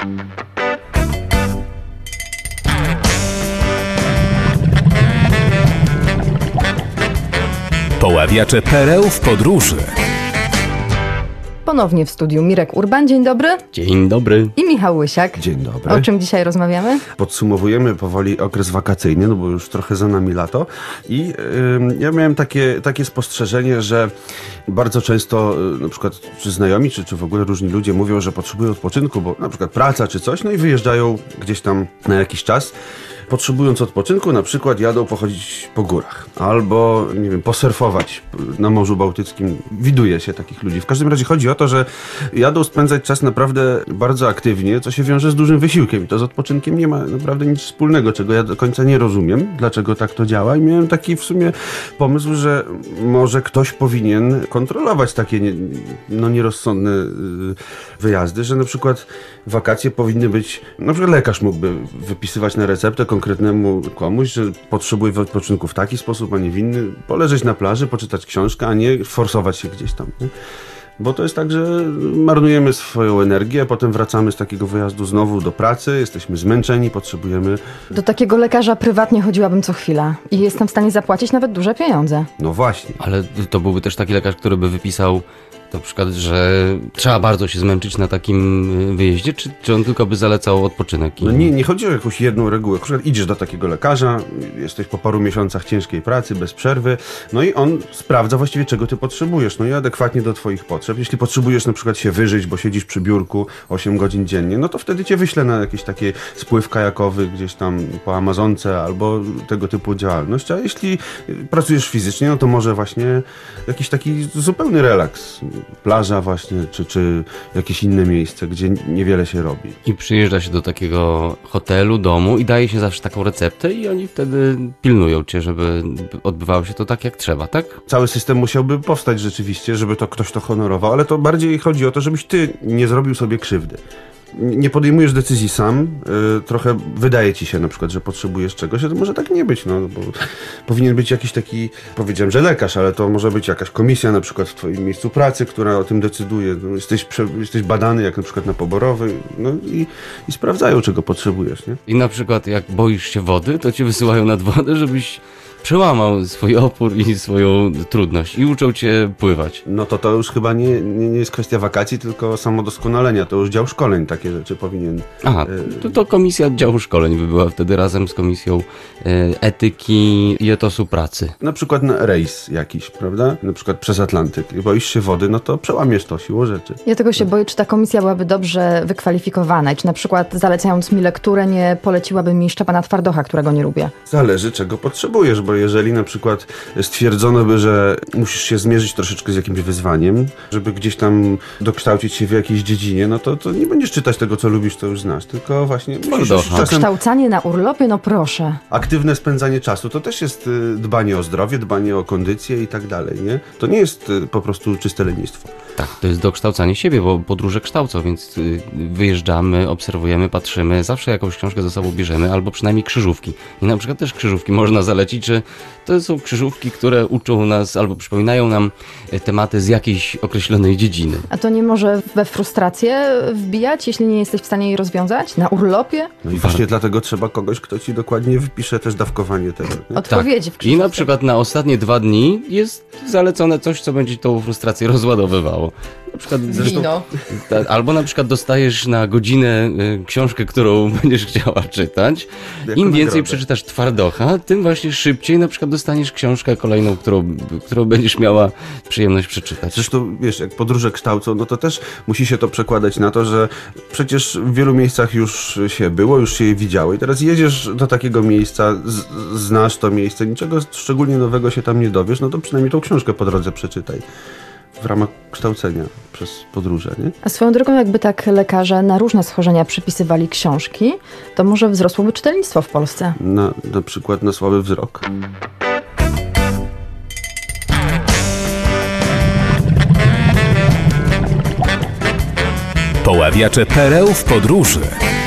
Poławiacze pereł w podróży. Ponownie w studiu Mirek Urban. Dzień dobry. Dzień dobry. I Michał Łysiak. Dzień dobry. O czym dzisiaj rozmawiamy? Podsumowujemy powoli okres wakacyjny, no bo już trochę za nami lato. I ja miałem takie spostrzeżenie, że bardzo często na przykład czy znajomi, czy w ogóle różni ludzie mówią, że potrzebują odpoczynku, bo na przykład praca czy coś, no i wyjeżdżają gdzieś tam na jakiś czas. Potrzebując odpoczynku, na przykład jadą pochodzić po górach albo, nie wiem, posurfować na Morzu Bałtyckim. Widuje się takich ludzi. W każdym razie chodzi o to, że jadą spędzać czas naprawdę bardzo aktywnie, co się wiąże z dużym wysiłkiem. I to z odpoczynkiem nie ma naprawdę nic wspólnego, czego ja do końca nie rozumiem, dlaczego tak to działa. I miałem taki w sumie pomysł, że może ktoś powinien kontrolować takie nierozsądne wyjazdy, że na przykład wakacje powinny być, na przykład lekarz mógłby wypisywać na receptę konkretnemu komuś, że potrzebuje odpoczynku w taki sposób, a nie w inny, poleżeć na plaży, poczytać książkę, a nie forsować się gdzieś tam. Nie? Bo to jest tak, że marnujemy swoją energię, a potem wracamy z takiego wyjazdu znowu do pracy, jesteśmy zmęczeni, potrzebujemy... Do takiego lekarza prywatnie chodziłabym co chwila i jestem w stanie zapłacić nawet duże pieniądze. No właśnie. Ale to byłby też taki lekarz, który by wypisał na przykład, że trzeba bardzo się zmęczyć na takim wyjeździe, czy on tylko by zalecał odpoczynek? No nie chodzi o jakąś jedną regułę. Na przykład idziesz do takiego lekarza, jesteś po paru miesiącach ciężkiej pracy, bez przerwy, no i on sprawdza właściwie, czego ty potrzebujesz, no i adekwatnie do twoich potrzeb. Jeśli potrzebujesz na przykład się wyżyć, bo siedzisz przy biurku 8 godzin dziennie, no to wtedy cię wyślę na jakiś taki spływ kajakowy gdzieś tam po Amazonce albo tego typu działalność, a jeśli pracujesz fizycznie, no to może właśnie jakiś taki zupełny relaks. Plaża właśnie, czy jakieś inne miejsce, gdzie niewiele się robi. I przyjeżdża się do takiego hotelu, domu i daje się zawsze taką receptę i oni wtedy pilnują cię, żeby odbywało się to tak, jak trzeba, tak? Cały system musiałby powstać rzeczywiście, żeby to ktoś to honorował, ale to bardziej chodzi o to, żebyś ty nie zrobił sobie krzywdy. Nie podejmujesz decyzji sam, trochę wydaje ci się na przykład, że potrzebujesz czegoś, a to może tak nie być, no, bo powinien być jakiś taki, powiedziałem, że lekarz, ale to może być jakaś komisja na przykład w twoim miejscu pracy, która o tym decyduje, no, jesteś badany jak na przykład na poborowy, no i sprawdzają, czego potrzebujesz, nie? I na przykład jak boisz się wody, to cię wysyłają nad wodę, żebyś przełamał swój opór i swoją trudność i uczą cię pływać. No to już chyba nie jest kwestia wakacji, tylko samodoskonalenia. To już dział szkoleń takie rzeczy powinien... Aha, to komisja działu szkoleń by była wtedy razem z komisją etyki i etosu pracy. Na przykład na rejs jakiś, prawda? Na przykład przez Atlantyk. Boisz się wody, no to przełamiesz to siłą rzeczy. Ja tego się boję, czy ta komisja byłaby dobrze wykwalifikowana i czy na przykład zalecając mi lekturę nie poleciłaby mi Szczepana Twardocha, którego nie lubię. Zależy, czego potrzebujesz, bo jeżeli na przykład stwierdzono by, że musisz się zmierzyć troszeczkę z jakimś wyzwaniem, żeby gdzieś tam dokształcić się w jakiejś dziedzinie, no to nie będziesz czytać tego, co lubisz, co już znasz, tylko właśnie musisz czasem... Kształcanie na urlopie, no proszę. Aktywne spędzanie czasu, to też jest dbanie o zdrowie, dbanie o kondycję i tak dalej, nie? To nie jest po prostu czyste lenistwo. Tak, to jest dokształcanie siebie, bo podróże kształcą, więc wyjeżdżamy, obserwujemy, patrzymy, zawsze jakąś książkę ze sobą bierzemy, albo przynajmniej krzyżówki. I na przykład też krzyżówki można zalecić, że to są krzyżówki, które uczą nas albo przypominają nam tematy z jakiejś określonej dziedziny. A to nie może we frustrację wbijać, jeśli nie jesteś w stanie jej rozwiązać? Na urlopie? No i właśnie dlatego trzeba kogoś, kto ci dokładnie wypisze też dawkowanie tego. Nie? Odpowiedzi w I krzyżówce. na przykład na ostatnie 2 dni jest zalecone coś, co będzie tą frustrację rozładowywało. Na przykład Wino. Albo na przykład dostajesz na godzinę książkę, którą będziesz chciała czytać. Jako Im więcej nagrodę. przeczytasz Twardocha, tym właśnie szybciej na przykład dostaniesz książkę kolejną, którą będziesz miała przyjemność przeczytać. Zresztą, wiesz, jak podróże kształcą, no to też musi się to przekładać na to, że przecież w wielu miejscach już się było, już się je widziało i teraz jedziesz do takiego miejsca, znasz to miejsce, niczego szczególnie nowego się tam nie dowiesz, no to przynajmniej tą książkę po drodze przeczytaj. W ramach kształcenia przez podróże, nie? A swoją drogą, jakby tak lekarze na różne schorzenia przypisywali książki, to może wzrosłoby czytelnictwo w Polsce. Na przykład na słaby wzrok. Poławiacze pereł w podróży.